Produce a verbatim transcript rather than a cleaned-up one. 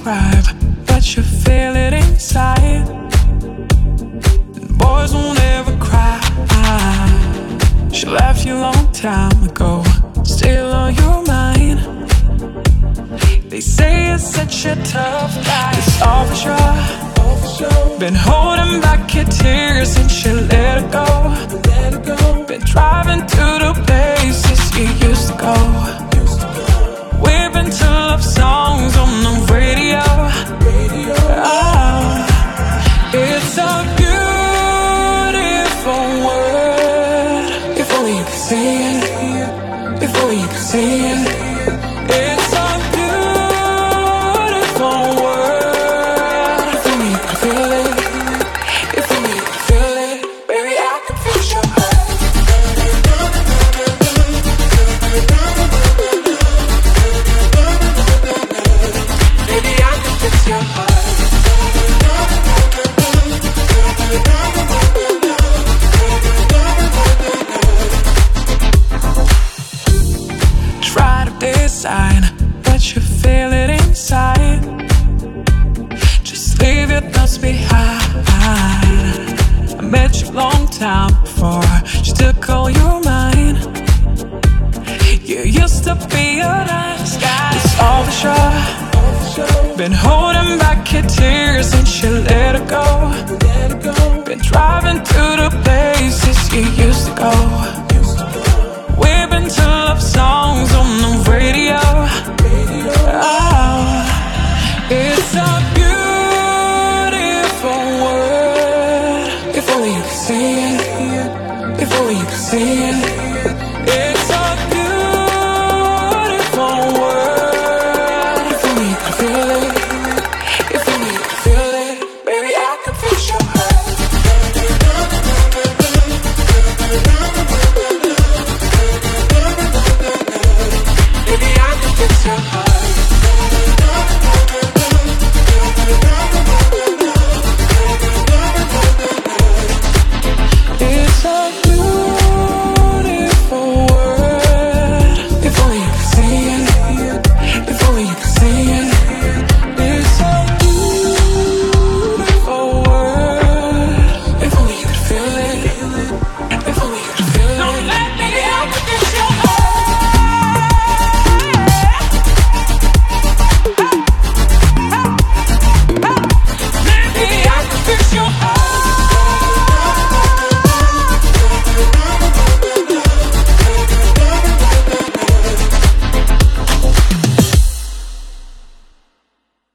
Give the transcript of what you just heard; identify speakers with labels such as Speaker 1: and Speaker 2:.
Speaker 1: describe, but you feel it inside. And boys won't ever cry. She left you a long time ago, still on your mind. They say you're such a tough guy. It's all for sure. Been holding back your tears since you let it go. Been driving to the places you used to go. We've been to love songs on the radio. Oh, it's a beautiful world. If only you could see it. If only you could see it. It's a beautiful world. If only you could feel it. If only you could feel it. Baby, I can fix your heart. Baby, I can fix your heart. Try to decide, but you feel it inside. Just leave your thoughts behind. I met you a long time before she took all your mind. You used to be a nice guy. It's all for sure. Been holding back your tears since you let it go. Been driving to the places you used to go. We've been to love songs on the radio. Oh, it's a beautiful world. If only you could see it. If only you could see it.